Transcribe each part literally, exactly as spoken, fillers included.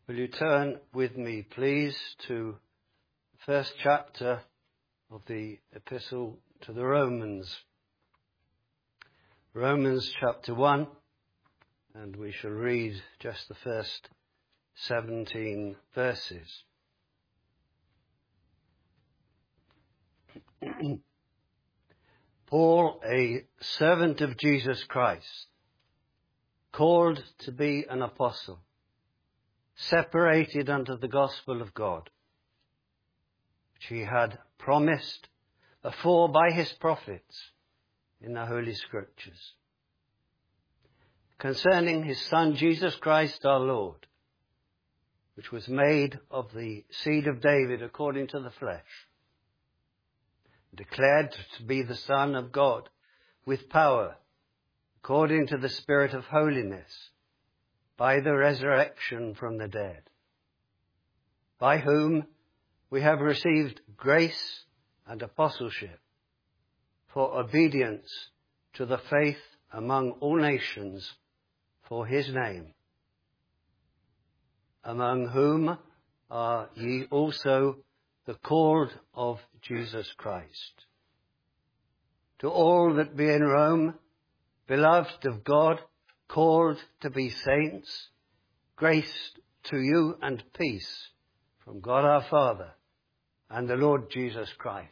Will you turn with me, please, to the first chapter of the Epistle to the Romans. Romans chapter one, and we shall read just the first seventeen verses. Paul, a servant of Jesus Christ, called to be an apostle, separated unto the gospel of God, which he had promised afore by his prophets in the Holy Scriptures, concerning his Son Jesus Christ our Lord, which was made of the seed of David according to the flesh, declared to be the Son of God with power, according to the Spirit of holiness, by the resurrection from the dead, by whom we have received grace and apostleship for obedience to the faith among all nations for his name, among whom are ye also the called of Jesus Christ. To all that be in Rome, beloved of God, called to be saints, grace to you and peace from God our Father and the Lord Jesus Christ.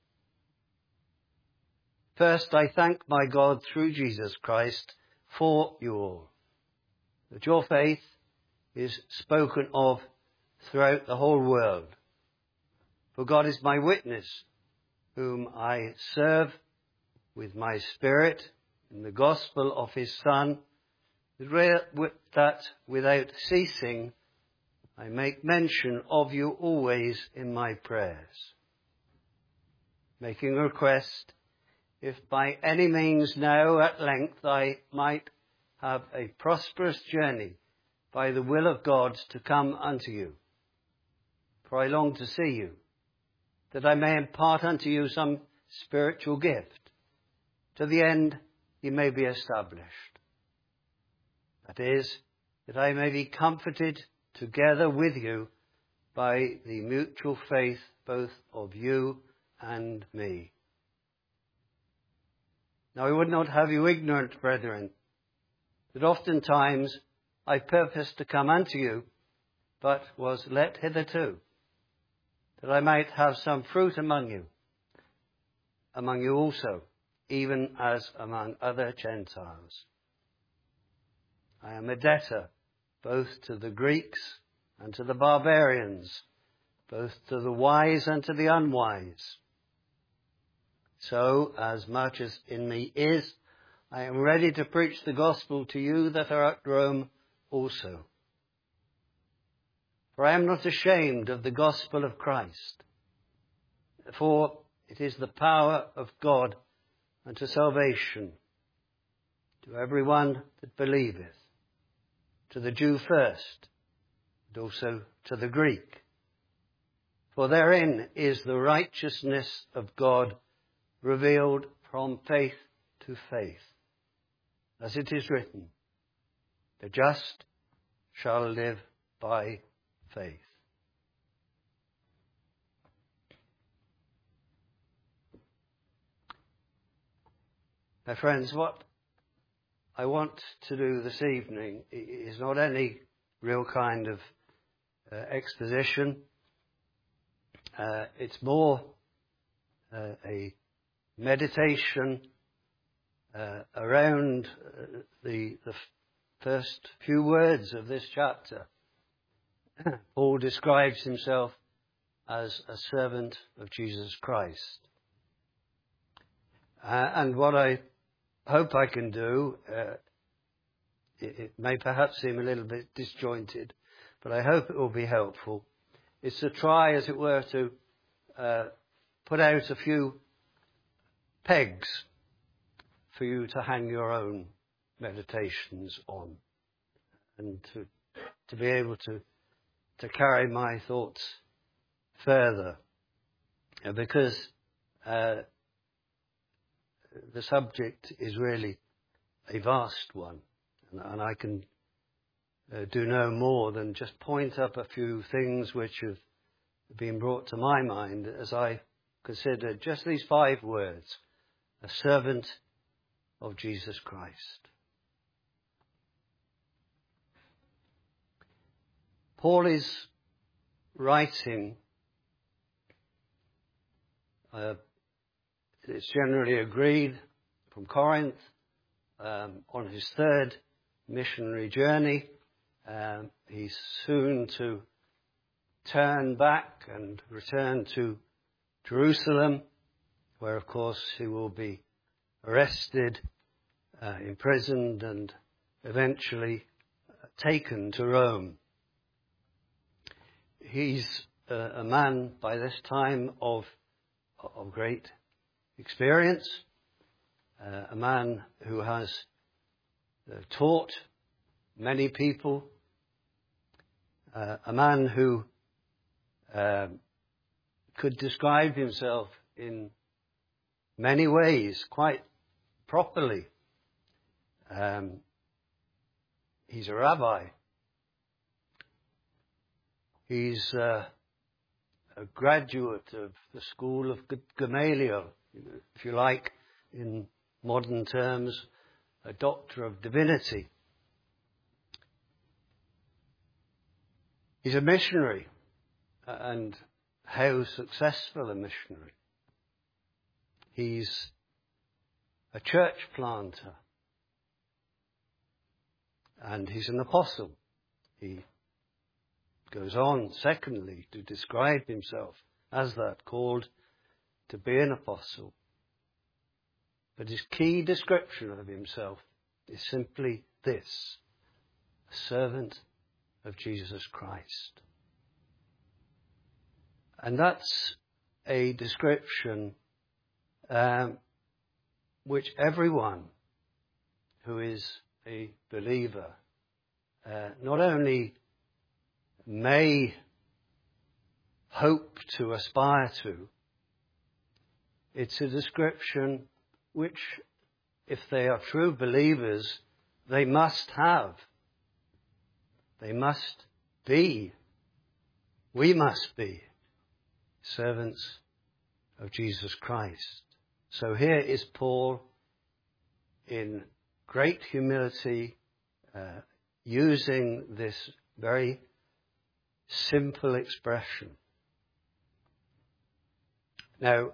First, I thank my God through Jesus Christ for you all, that your faith is spoken of throughout the whole world. For God is my witness, whom I serve with my spirit in the gospel of his Son, that without ceasing I make mention of you always in my prayers, making request, if by any means now at length I might have a prosperous journey by the will of God to come unto you. For I long to see you, that I may impart unto you some spiritual gift, to the end ye may be established. That is, that I may be comforted together with you by the mutual faith both of you and me. Now I would not have you ignorant, brethren, that oftentimes I purposed to come unto you, but was let hitherto, that I might have some fruit among you, among you also, even as among other Gentiles. I am a debtor both to the Greeks and to the barbarians, both to the wise and to the unwise. So, as much as in me is, I am ready to preach the gospel to you that are at Rome also. For I am not ashamed of the gospel of Christ, for it is the power of God unto salvation to every one that believeth, to the Jew first, and also to the Greek. For therein is the righteousness of God revealed from faith to faith, as it is written, the just shall live by faith. My friends, what I want to do this evening is not any real kind of uh, exposition. Uh, it's more uh, a meditation uh, around uh, the, the f- first few words of this chapter. Paul describes himself as a servant of Jesus Christ. Uh, and what I hope I can do, uh, it, it may perhaps seem a little bit disjointed, but I hope it will be helpful, is to try, as it were, to uh, put out a few pegs for you to hang your own meditations on, and to to be able to to carry my thoughts further, uh, because uh, the subject is really a vast one, and, and I can uh, do no more than just point up a few things which have been brought to my mind as I consider just these five words: a servant of Jesus Christ. Paul is writing, uh, it's generally agreed, from Corinth, um, on his third missionary journey. Um, he's soon to turn back and return to Jerusalem, where of course he will be arrested, uh, imprisoned, and eventually uh, taken to Rome. He's uh, a man by this time of, of great experience, uh, a man who has uh, taught many people, uh, a man who uh, could describe himself in many ways quite properly. Um, he's a rabbi. He's uh, a graduate of the school of Gamaliel, if you like, in modern terms, a doctor of divinity. He's a missionary, and how successful a missionary. He's a church planter, and he's an apostle. He goes on, secondly, to describe himself as that, called to be an apostle. But his key description of himself is simply this: a servant of Jesus Christ. And that's a description um, which everyone who is a believer uh, not only may hope to aspire to, it's a description which, if they are true believers, they must have. They must be. We must be servants of Jesus Christ. So here is Paul in great humility, uh, using this very simple expression. Now,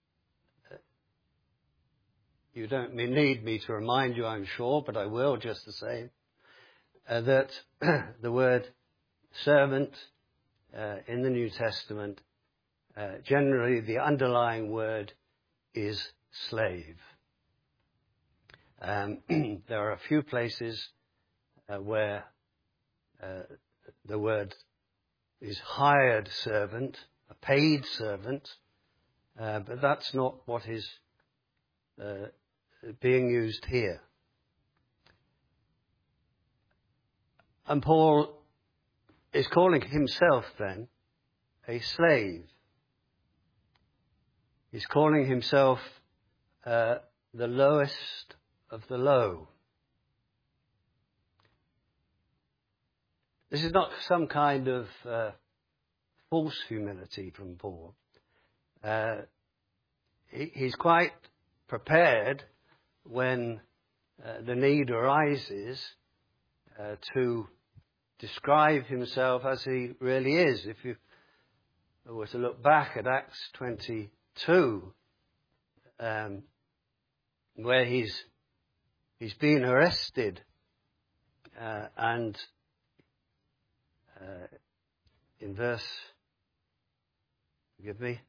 you don't need me to remind you, I'm sure, but I will just the same, uh, that the word servant uh, in the New Testament, uh, generally the underlying word is slave. Um, there are a few places uh, where uh, the word is hired servant, a paid servant, uh, but that's not what is uh, being used here. And Paul is calling himself then a slave. He's calling himself uh, the lowest of the low. This is not some kind of uh, false humility from Paul. Uh, he, he's quite prepared when uh, the need arises uh, to describe himself as he really is. If you were to look back at Acts twenty-two, um, where he's he's been arrested uh, and uh, in verse, forgive me,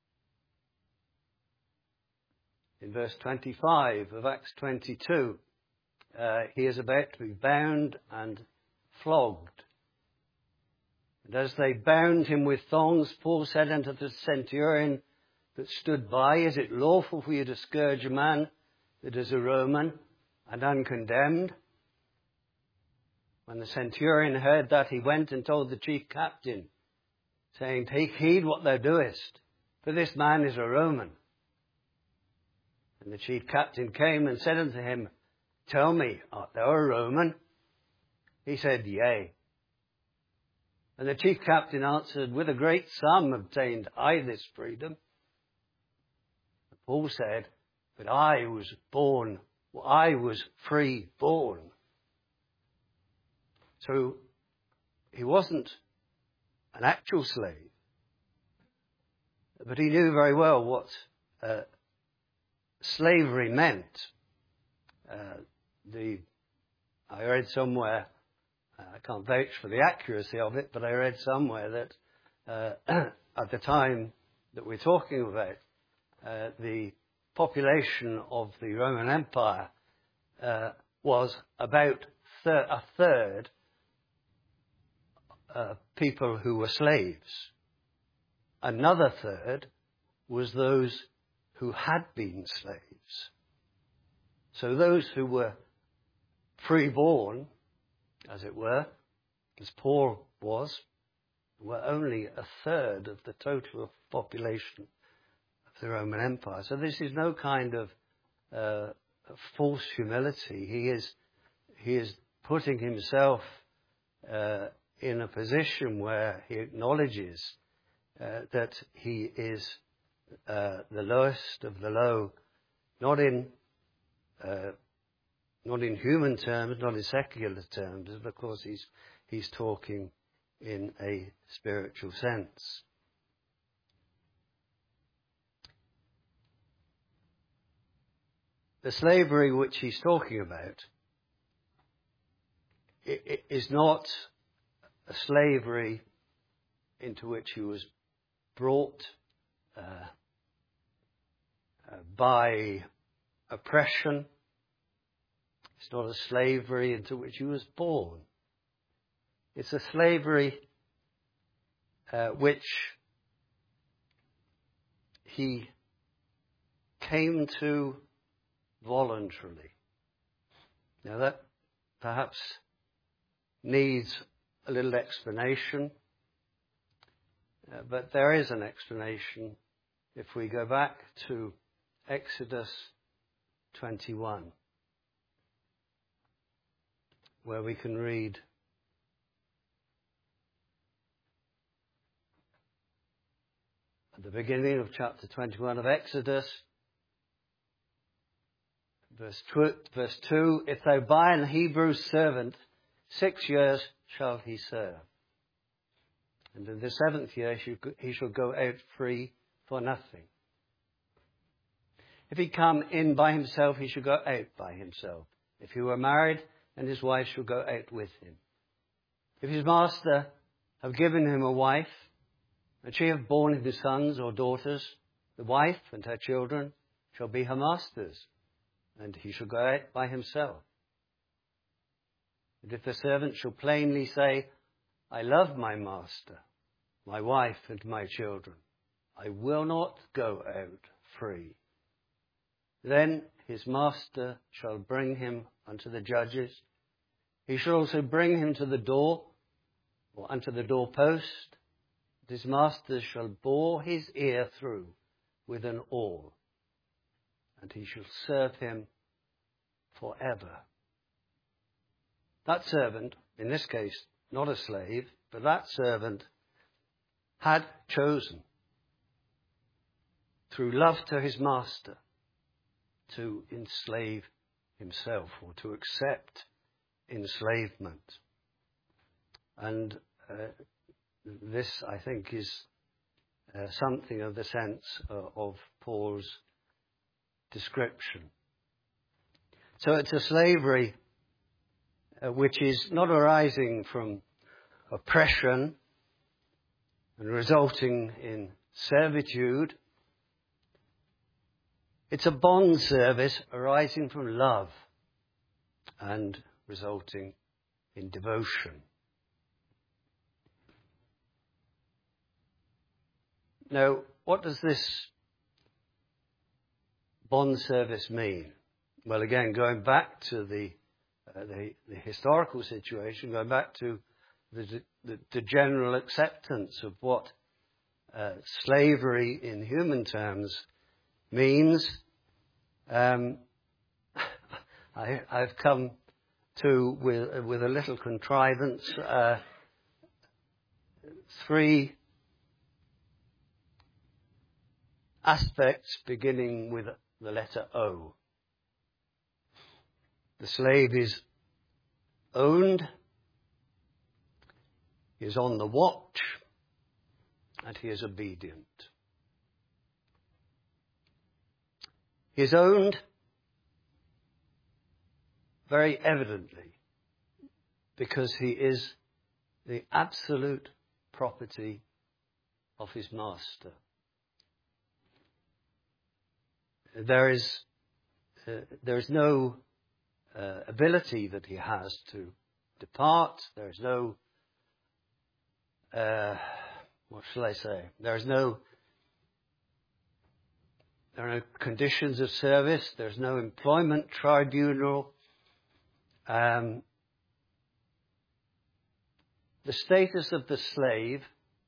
in verse twenty-five of Acts twenty-two, uh, he is about to be bound and flogged. And as they bound him with thongs, Paul said unto the centurion that stood by, is it lawful for you to scourge a man that is a Roman and uncondemned? When the centurion heard that, he went and told the chief captain, saying, take heed what thou doest, for this man is a Roman. And the chief captain came and said unto him, tell me, art thou a Roman? He said, yea. And the chief captain answered, with a great sum obtained I this freedom. Paul said, but I was born, I was free born. So he wasn't an actual slave, but he knew very well what uh, slavery meant. Uh, the I read somewhere, uh, I can't vouch for the accuracy of it, but I read somewhere that uh, at the time that we're talking about, uh, the population of the Roman Empire uh, was about thir- a third uh, people who were slaves. Another third was those who had been slaves. So those who were freeborn, as it were, as Paul was, were only a third of the total population of the Roman Empire. So this is no kind of uh, false humility. He is he is putting himself uh, in a position where he acknowledges uh, that he is uh, the lowest of the low, not in uh, not in human terms, not in secular terms, but of course he's he's talking in a spiritual sense. The slavery which he's talking about is not a slavery into which he was brought uh, uh, by oppression. It's not a slavery into which he was born. It's a slavery uh, which he came to voluntarily. Now that perhaps needs a little explanation, uh, but there is an explanation if we go back to Exodus twenty-one, where we can read at the beginning of chapter twenty-one of Exodus, verse two, if thou buy an Hebrew servant, six years shall he serve. And in the seventh year he shall go out free for nothing. If he come in by himself, he shall go out by himself. If he were married, and his wife shall go out with him. If his master have given him a wife, and she have borne him sons or daughters, the wife and her children shall be her master's, and he shall go out by himself. And if the servant shall plainly say, I love my master, my wife and my children, I will not go out free, then his master shall bring him unto the judges. He shall also bring him to the door, or unto the doorpost. His master shall bore his ear through with an awl, and he shall serve him forever. That servant, in this case, not a slave, but that servant had chosen, through love to his master, to enslave himself, or to accept enslavement. And uh, this, I think, is uh, something of the sense uh, of Paul's description. So it's a slavery uh, which is not arising from oppression and resulting in servitude. It's a bond service arising from love and resulting in devotion. Now, what does this bond service mean? Well, again, going back to the uh, the, the historical situation, going back to the, the, the general acceptance of what uh, slavery in human terms means, um, I, I've come to, with, with a little contrivance, uh, three aspects beginning with the letter O. The slave is owned, he is on the watch, and he is obedient. He is owned very evidently because he is the absolute property of his master. There is, uh, there is no uh, ability that he has to depart. There is no, uh, what shall I say? There is no, there are no conditions of service. There's no employment tribunal. Um, the status of the slave,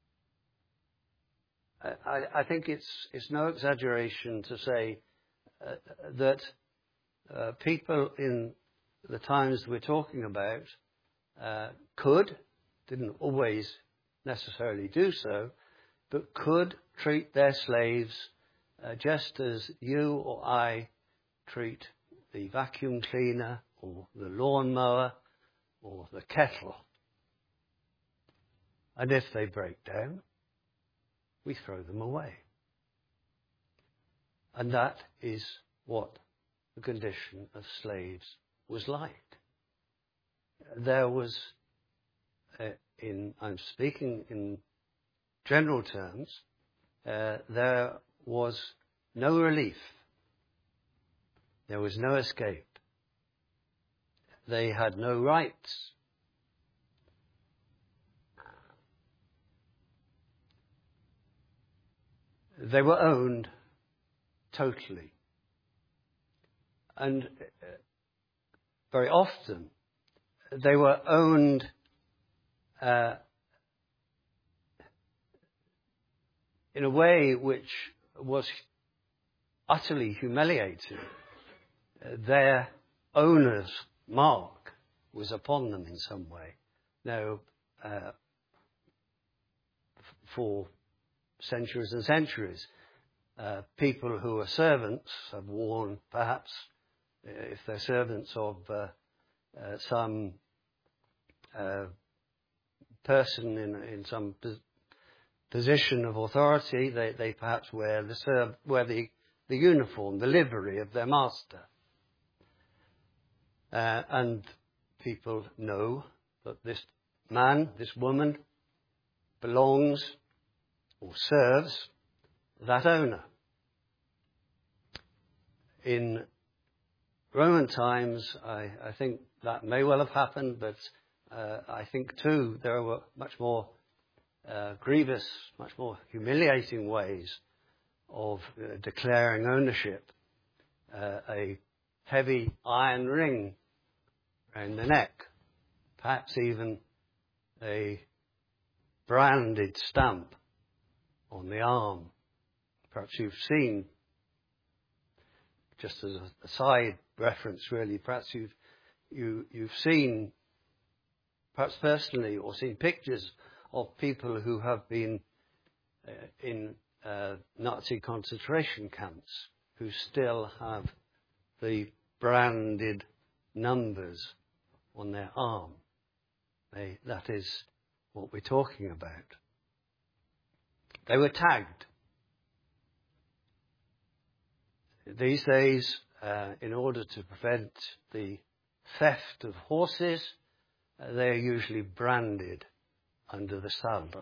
I, I think it's, it's no exaggeration to say uh, that uh, people in the times we're talking about uh, could, didn't always necessarily do so, but could treat their slaves uh, just as you or I treat the vacuum cleaner or the lawnmower or the kettle. And if they break down, we throw them away. And that is what the condition of slaves was like. There was, uh, in I'm speaking in general terms, uh, there was no relief. There was no escape. They had no rights. They were owned totally. And uh, very often they were owned uh, in a way which was utterly humiliating. Uh, their owner's mark was upon them in some way. Now, uh, f- for centuries and centuries, uh, people who are servants have worn, perhaps, if they're servants of uh, uh, some uh, person in, in some pos- position of authority, they, they perhaps wear the serv- wear the, the uniform, the livery of their master. Uh, and people know that this man, this woman, belongs or serves that owner. In Roman times, I, I think that may well have happened, but uh, I think too there were much more uh, grievous, much more humiliating ways of uh, declaring ownership. Uh, a heavy iron ring around the neck, perhaps even a branded stamp on the arm. Perhaps you've seen, just as a, a side reference really, perhaps you've you, you've seen, perhaps personally, or seen pictures of people who have been uh, in uh, Nazi concentration camps who still have the branded numbers on their arm. They, that is what we're talking about. They were tagged. These days, uh, in order to prevent the theft of horses, uh, they are usually branded under the saddle.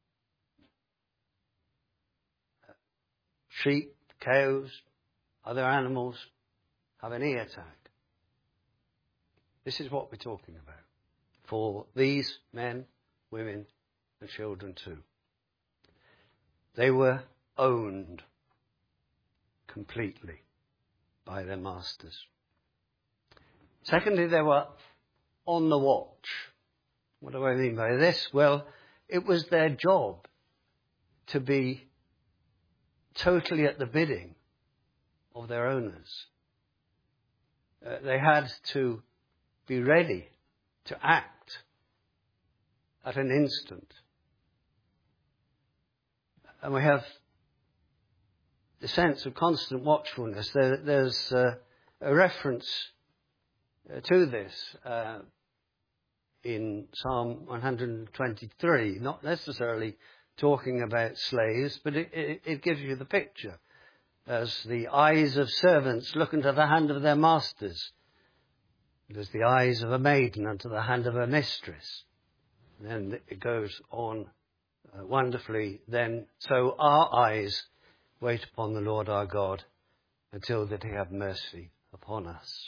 Uh, sheep, cows, other animals have an ear tag. This is what we're talking about for these men, women, and children too. They were owned completely by their masters. Secondly, they were on the watch. What do I mean by this? Well, it was their job to be totally at the bidding of their owners. Uh, they had to be ready to act at an instant. And we have the sense of constant watchfulness. There, there's uh, a reference uh, to this uh, in Psalm one twenty-three, not necessarily talking about slaves, but it, it, it gives you the picture. As the eyes of servants look into the hand of their masters, and as the eyes of a maiden unto the hand of her mistress. And then it goes on uh, wonderfully. Then, so our eyes wait upon the Lord our God until that he have mercy upon us.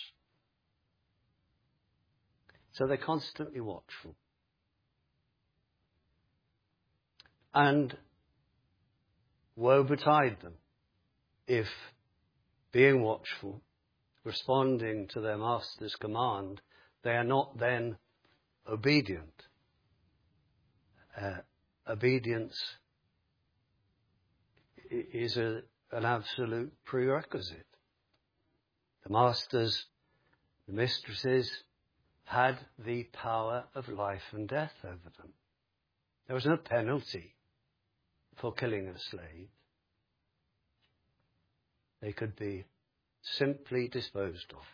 So they're constantly watchful. And woe betide them if, being watchful, responding to their master's command, they are not then obedient. Uh, obedience is a, an absolute prerequisite. The masters, the mistresses, had the power of life and death over them. There was no penalty for killing a slave. They could be simply disposed of.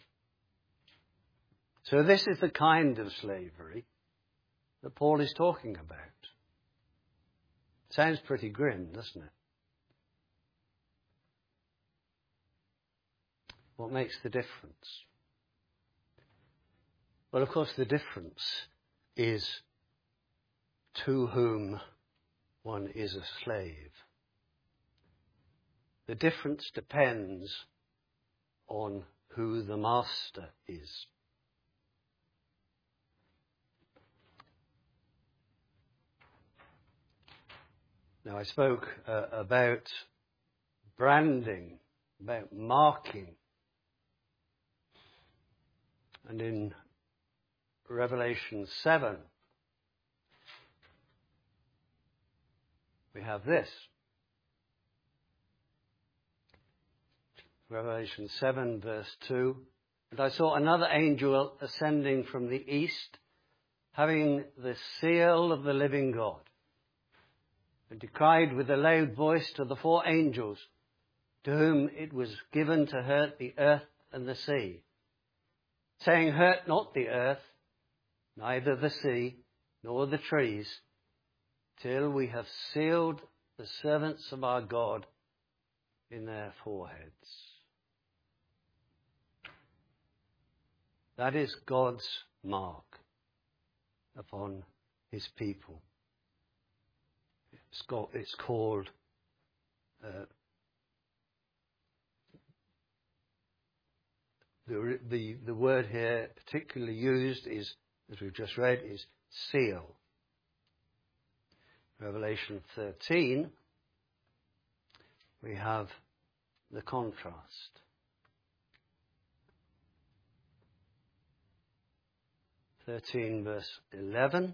So this is the kind of slavery that Paul is talking about. Sounds pretty grim, doesn't it? What makes the difference? Well, of course, the difference is to whom one is a slave. The difference depends on who the master is. Now, I spoke uh, about branding, about marking. And in Revelation seven, we have this. Revelation seven, verse two. And I saw another angel ascending from the east, having the seal of the living God. And he cried with a loud voice to the four angels, to whom it was given to hurt the earth and the sea, saying, hurt not the earth, neither the sea, nor the trees, till we have sealed the servants of our God in their foreheads. That is God's mark upon his people. It's, got, it's called uh, the, the the word here particularly used is, as we've just read, is seal. Revelation thirteen, we have the contrast. thirteen verse eleven.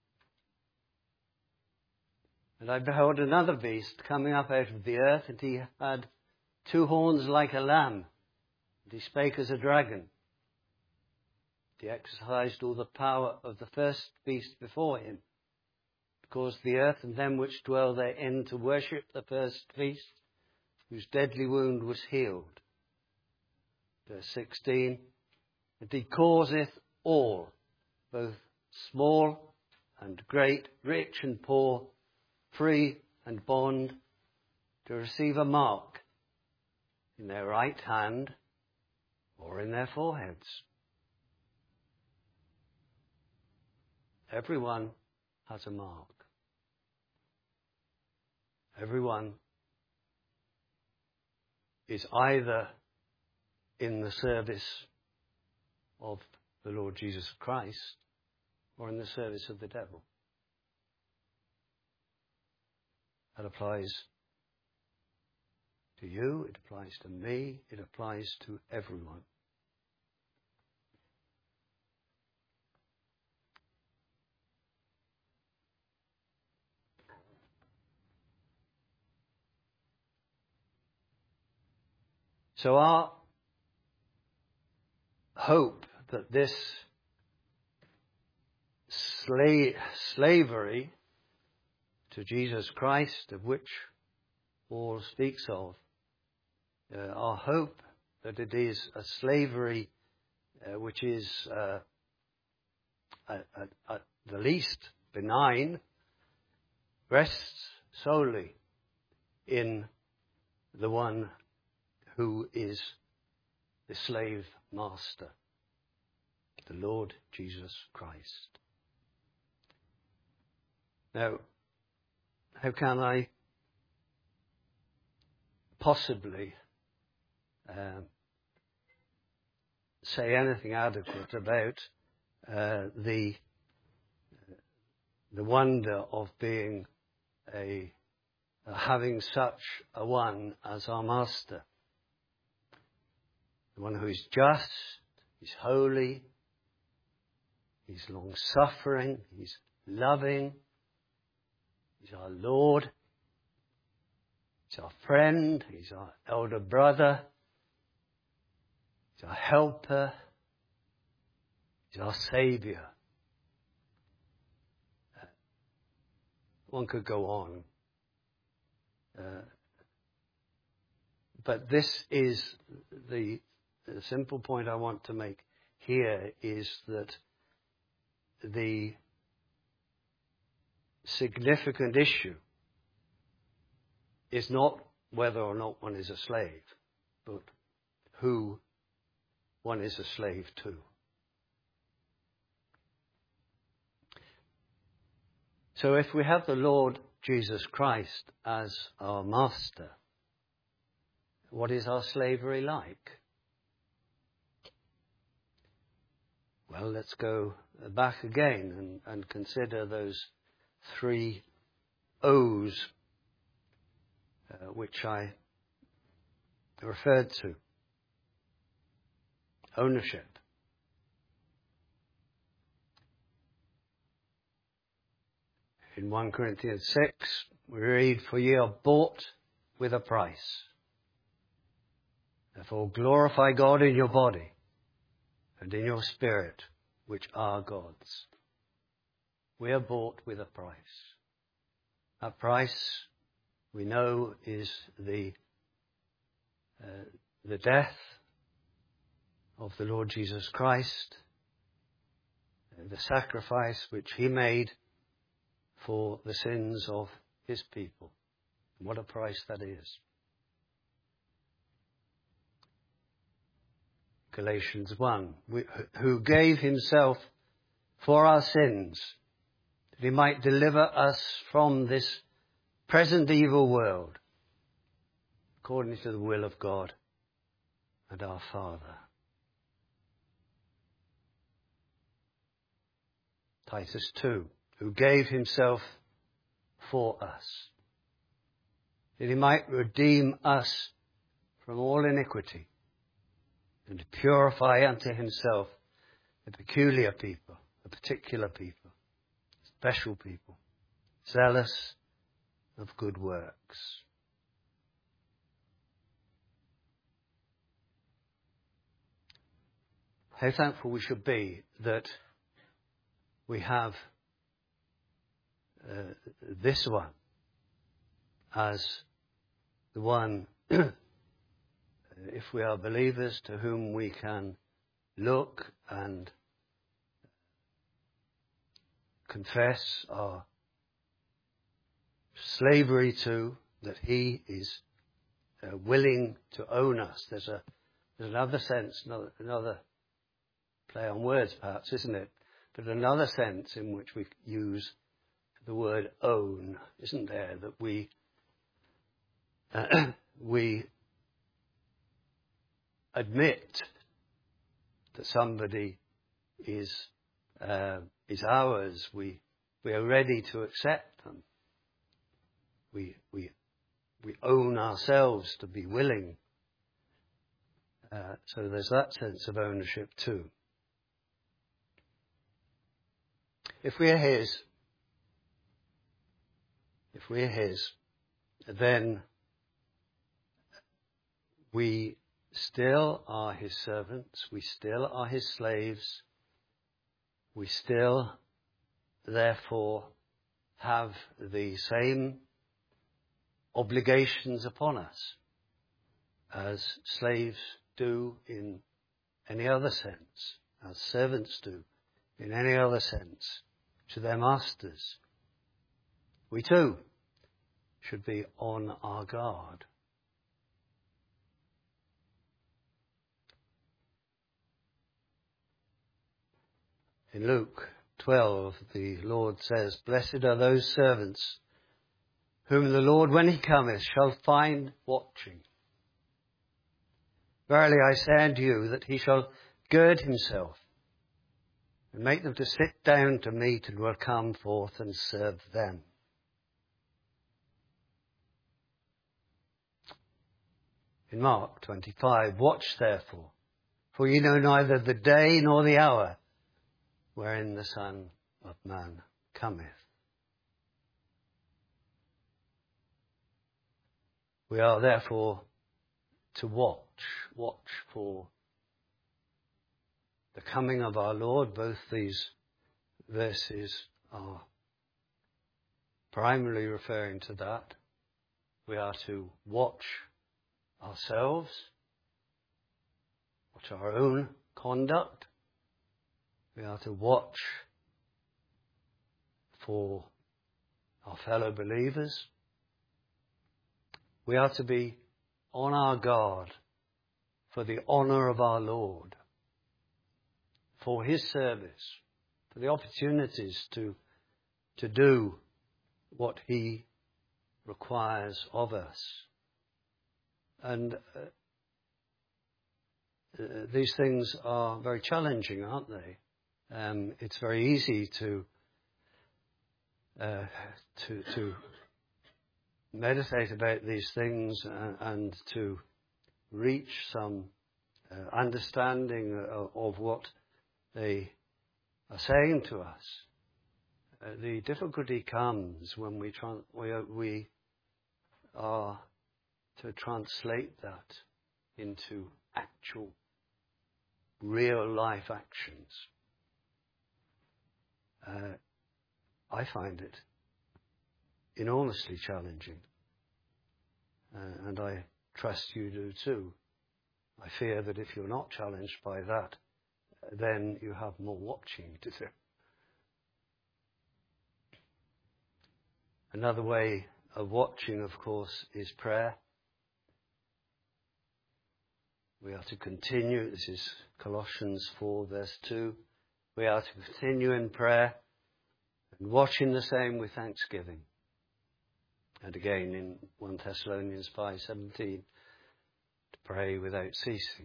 And I beheld another beast coming up out of the earth, and he had two horns like a lamb, and he spake as a dragon. He exercised all the power of the first beast before him, to cause the earth and them which dwell therein to worship the first beast, whose deadly wound was healed. Verse sixteen, and he causeth all, both small and great, rich and poor, free and bond, to receive a mark in their right hand or in their foreheads. Everyone has a mark. Everyone is either in the service of the Lord Jesus Christ or in the service of the devil. That applies to you, it applies to me, it applies to everyone. So our hope that this sla- slavery to Jesus Christ, of which Paul speaks of, uh, our hope that it is a slavery uh, which is uh, at, at, at the least benign, rests solely in the one who is the slave master, the Lord Jesus Christ. Now, how can I possibly um, say anything adequate about uh, the the wonder of being a uh, having such a one as our master, the one who is just, he's holy, he's long-suffering, he's loving, he's our Lord, he's our friend, he's our elder brother, he's our helper, he's our saviour. Uh, one could go on. Uh, but this is the, the simple point I want to make here, is that the significant issue is not whether or not one is a slave, but who one is a slave to. So if we have the Lord Jesus Christ as our master, what is our slavery like? Well, let's go back again and, and consider those three O's uh, which I referred to. Ownership. In First Corinthians six, we read, "For ye are bought with a price. Therefore glorify God in your body and in your spirit, which are God's." We are bought with a price. That price, we know, is the uh, the death of the Lord Jesus Christ, the sacrifice which he made for the sins of his people. What a price that is. Galatians one, who gave himself for our sins, that he might deliver us from this present evil world, according to the will of God and our Father. Titus two, who gave himself for us, that he might redeem us from all iniquity, and to purify unto himself a peculiar people, a particular people, special people, zealous of good works. How thankful we should be that we have uh, this one as the one, if we are believers, to whom we can look and confess our slavery to, that he is uh, willing to own us. There's a there's another sense, another, another play on words perhaps, isn't it? But another sense in which we use the word own, isn't there? That we uh, we admit that somebody is uh, is ours. We we are ready to accept them. We we we own ourselves to be willing. Uh, so there's that sense of ownership too. If we are his, if we are his, then we still are his servants. We still are his slaves. We still, therefore, have the same obligations upon us as slaves do in any other sense, as servants do in any other sense to their masters. We too should be on our guard. In Luke twelve, the Lord says, "Blessed are those servants whom the Lord, when he cometh, shall find watching. Verily I say unto you, that he shall gird himself and make them to sit down to meat, and will come forth and serve them." In Mark twenty-five, "Watch therefore, for ye know neither the day nor the hour wherein the Son of Man cometh." We are therefore to watch, watch for the coming of our Lord. Both these verses are primarily referring to that. We are to watch ourselves, watch our own conduct. We are to watch for our fellow believers. We are to be on our guard for the honour of our Lord, for his service, for the opportunities to, to do what he requires of us. And uh, uh, these things are very challenging, aren't they? Um, it's very easy to uh, to to meditate about these things and, and to reach some uh, understanding of, of what they are saying to us. Uh, the difficulty comes when we, tran- we, are, we are to translate that into actual, real life actions. Uh, I find it enormously challenging, uh, and I trust you do too. I fear that if you're not challenged by that, then you have more watching to do. Another way of watching, of course, is prayer. We are to continue. This is Colossians four, verse two. We are to continue in prayer and watching the same with thanksgiving. And again in First Thessalonians five seventeen, to pray without ceasing.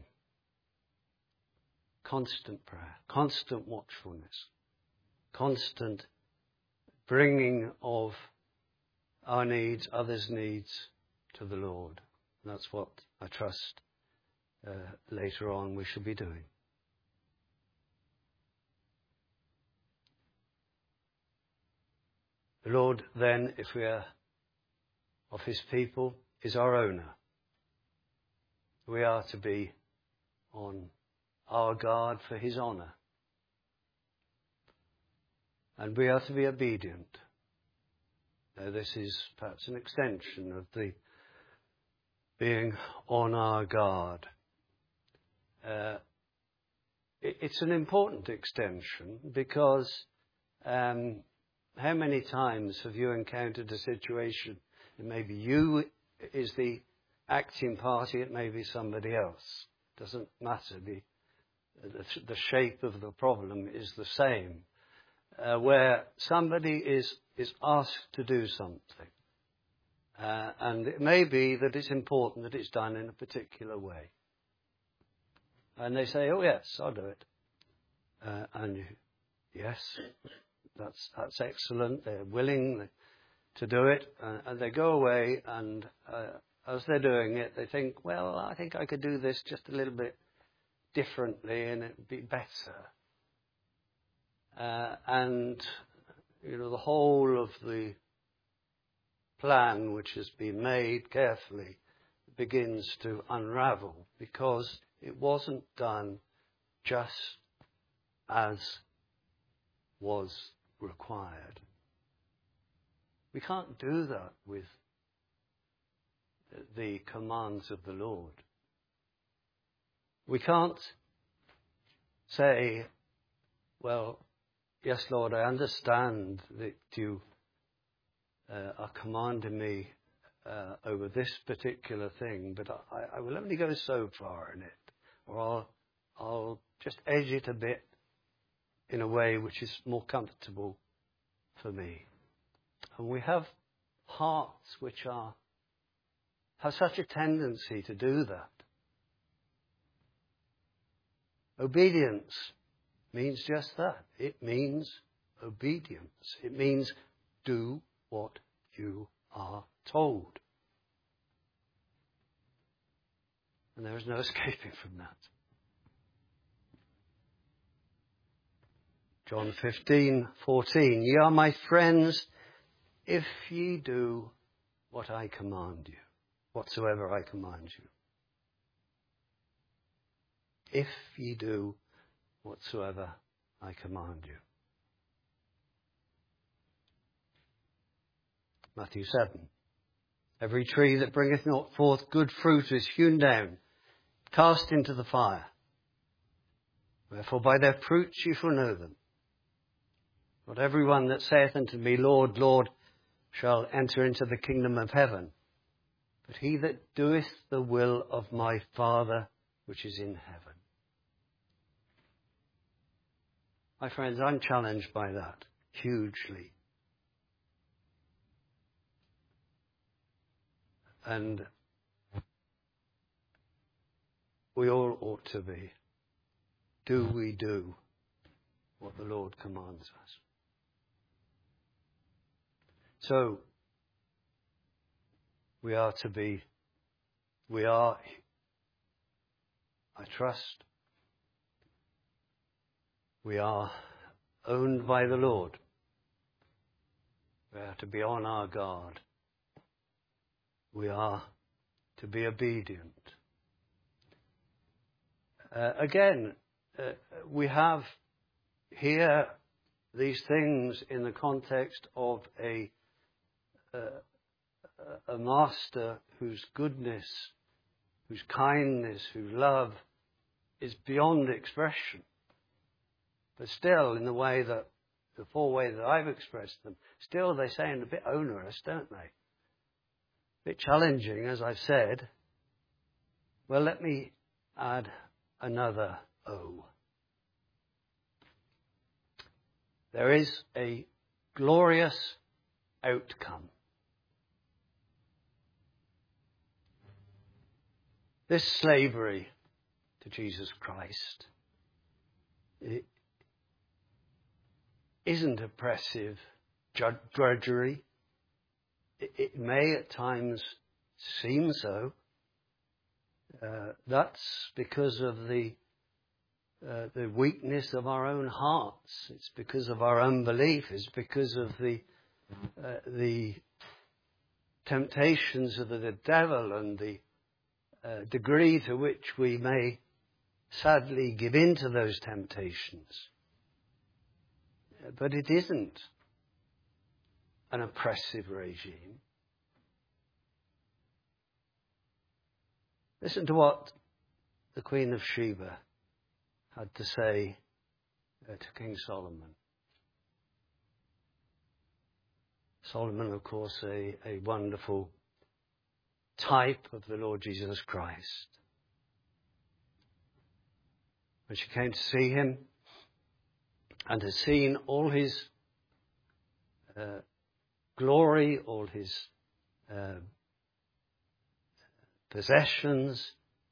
Constant prayer, constant watchfulness, constant bringing of our needs, others' needs to the Lord. And that's what I trust uh, later on we shall be doing. The Lord then, if we are of his people, is our owner. We are to be on our guard for his honour. And we are to be obedient. Now, this is perhaps an extension of the being on our guard. Uh, it, it's an important extension because um, how many times have you encountered a situation that maybe you is the acting party, it may be somebody else. Doesn't matter. The, the, the shape of the problem is the same. Uh, where somebody is, is asked to do something. Uh, and it may be that it's important that it's done in a particular way. And they say, oh yes, I'll do it. Uh, and you, yes, that's, that's excellent. They're willing to do it. Uh, and they go away, and uh, as they're doing it, they think, well, I think I could do this just a little bit differently and it'd be better. Uh, and, you know, the whole of the plan which has been made carefully begins to unravel, because it wasn't done just as was required. We can't do that with the commands of the Lord. We can't say, well, yes, Lord, I understand that you uh, are commanding me uh, over this particular thing, but I, I will only go so far in it, or I'll, I'll just edge it a bit in a way which is more comfortable for me. And we have hearts which are have such a tendency to do that. Obedience means just that. It means obedience. It means do what you are told. And there is no escaping from that. John fifteen fourteen. Ye are my friends if ye do what I command you, whatsoever I command you. If ye do whatsoever I command you. Matthew seven. Every tree that bringeth not forth good fruit is hewn down, cast into the fire. Wherefore by their fruits ye shall know them. Not every one that saith unto me, Lord, Lord, shall enter into the kingdom of heaven, but he that doeth the will of my Father which is in heaven. My friends, I'm challenged by that hugely. And we all ought to be. Do we do what the Lord commands us? So, we are to be, we are, I trust, we are owned by the Lord. We are to be on our guard. We are to be obedient. Uh, again, uh, we have here these things in the context of a uh, a master whose goodness, whose kindness, whose love is beyond expression. But still, in the way that, the four ways that I've expressed them, still they sound a bit onerous, don't they? A bit challenging, as I've said. Well, let me add another O. There is a glorious outcome. This slavery to Jesus Christ, it isn't oppressive drudgery. It, it may at times seem so. Uh, that's because of the uh, the weakness of our own hearts. It's because of our unbelief. It's because of the uh, the temptations of the devil and the uh, degree to which we may sadly give in to those temptations. But it isn't an oppressive regime. Listen to what the Queen of Sheba had to say uh, to King Solomon. Solomon, of course, a, a wonderful type of the Lord Jesus Christ. When she came to see him and had seen all his uh, glory, all his uh, possessions,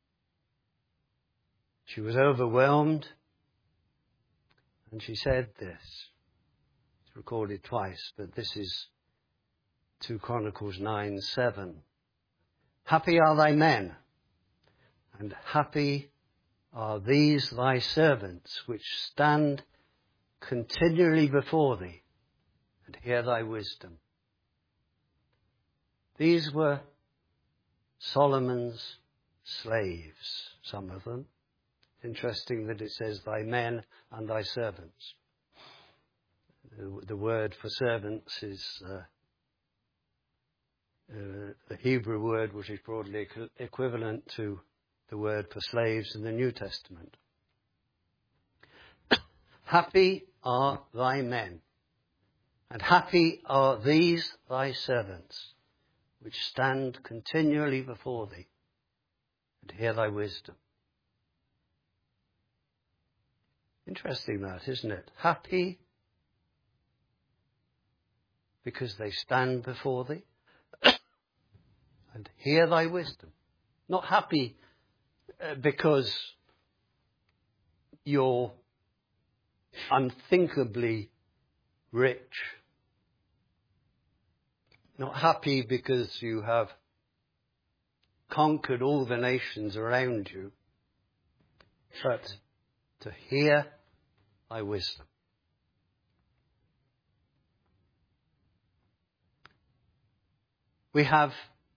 she was overwhelmed, and she said this. It's recorded twice, but this is two Chronicles nine seven. Happy are thy men, and happy are these thy servants, which stand continually before thee, and hear thy wisdom. These were Solomon's slaves, some of them. Interesting that it says thy men and thy servants. The, the word for servants is uh, uh, the Hebrew word which is broadly equ- equivalent to the word for slaves in the New Testament. Happy are thy men, and happy are these thy servants, which stand continually before thee, and hear thy wisdom. Interesting that, isn't it? Happy because they stand before thee and hear thy wisdom. Not happy uh, because you're unthinkably rich. Not happy because you have conquered all the nations around you, but to hear thy wisdom. We have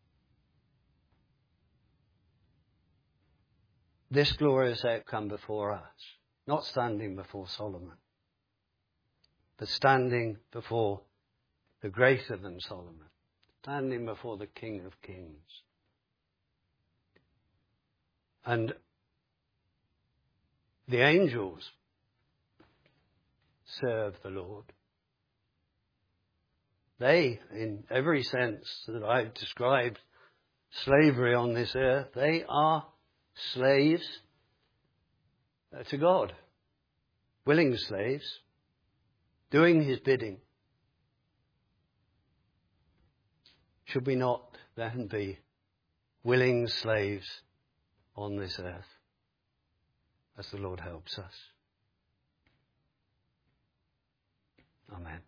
this glorious outcome before us, not standing before Solomon, but standing before the greater than Solomon, standing before the King of Kings. And the angels serve the Lord. They, in every sense that I've described slavery on this earth, they are slaves to God, willing slaves, doing his bidding. Should we not then be willing slaves on this earth as the Lord helps us? Amen.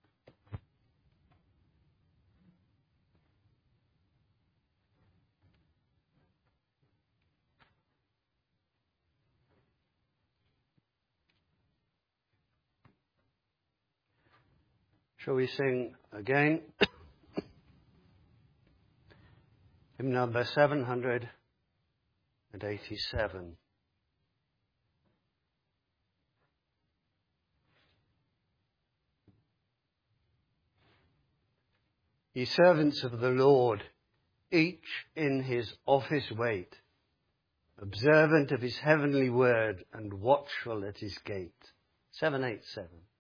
Shall we sing again? Hymn number seven hundred eighty-seven. Ye servants of the Lord, each in his office wait, observant of his heavenly word and watchful at his gate. seven eighty-seven.